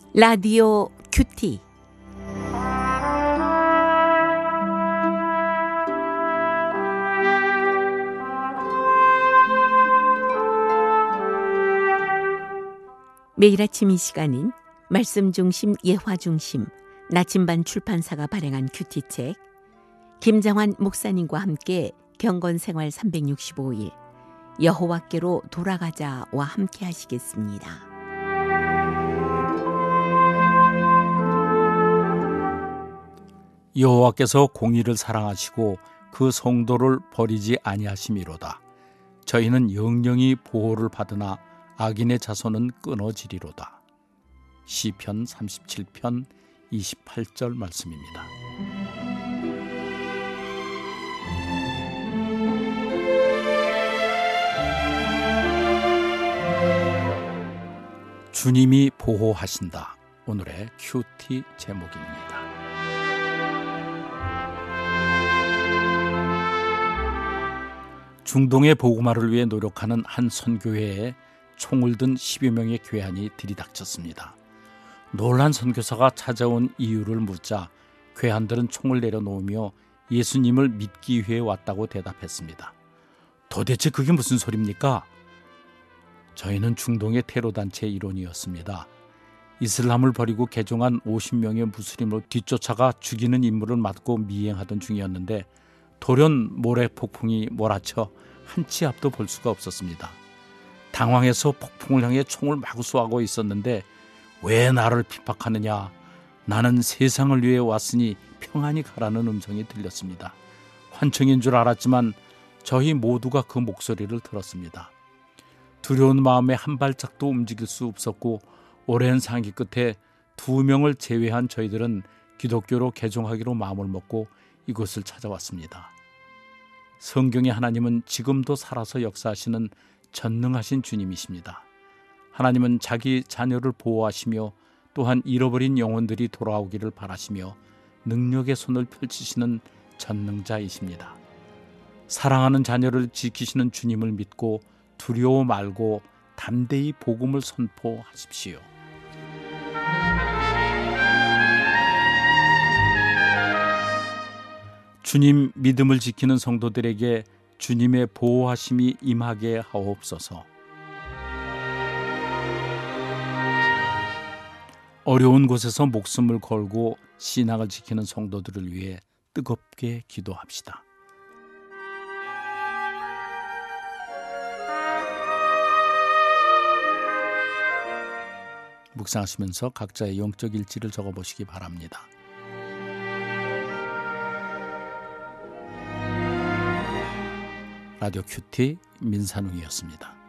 라디오 큐티. 매일 아침 이 시간은 말씀 중심, 예화 중심, 나침반 출판사가 발행한 큐티책, 김장환 목사님과 함께 경건생활 365일, 여호와께로 돌아가자와 함께 하시겠습니다. 여호와께서 공의를 사랑하시고 그 성도를 버리지 아니하심이로다. 저희는 영영이 보호를 받으나 악인의 자손은 끊어지리로다. 시편 37편 28절 말씀입니다. 주님이 보호하신다. 오늘의 큐티 제목입니다. 중동의 복음화를 위해 노력하는 한 선교회에 총을 든 10여 명의 괴한이 들이닥쳤습니다. 놀란 선교사가 찾아온 이유를 묻자 괴한들은 총을 내려놓으며 예수님을 믿기 위해 왔다고 대답했습니다. 도대체 그게 무슨 소리입니까? 저희는 중동의 테러단체의 일원이었습니다. 이슬람을 버리고 개종한 50명의 무슬림을 뒤쫓아가 죽이는 임무를 맡고 미행하던 중이었는데 돌연 모래 폭풍이 몰아쳐 한 치 앞도 볼 수가 없었습니다. 당황해서 폭풍을 향해 총을 마구 쏘고 있었는데 왜 나를 핍박하느냐? 나는 세상을 위해 왔으니 평안히 가라는 음성이 들렸습니다. 환청인 줄 알았지만 저희 모두가 그 목소리를 들었습니다. 두려운 마음에 한 발짝도 움직일 수 없었고 오랜 상기 끝에 2명을 제외한 저희들은 기독교로 개종하기로 마음을 먹고 이곳을 찾아왔습니다. 성경의 하나님은 지금도 살아서 역사하시는 전능하신 주님이십니다. 하나님은 자기 자녀를 보호하시며 또한 잃어버린 영혼들이 돌아오기를 바라시며 능력의 손을 펼치시는 전능자이십니다. 사랑하는 자녀를 지키시는 주님을 믿고 두려워 말고 담대히 복음을 선포하십시오. 주님 믿음을 지키는 성도들에게 주님의 보호하심이 임하게 하옵소서. 어려운 곳에서 목숨을 걸고 신앙을 지키는 성도들을 위해 뜨겁게 기도합시다. 묵상하시면서 각자의 영적 일지를 적어보시기 바랍니다. 라디오 큐티 민산웅이었습니다.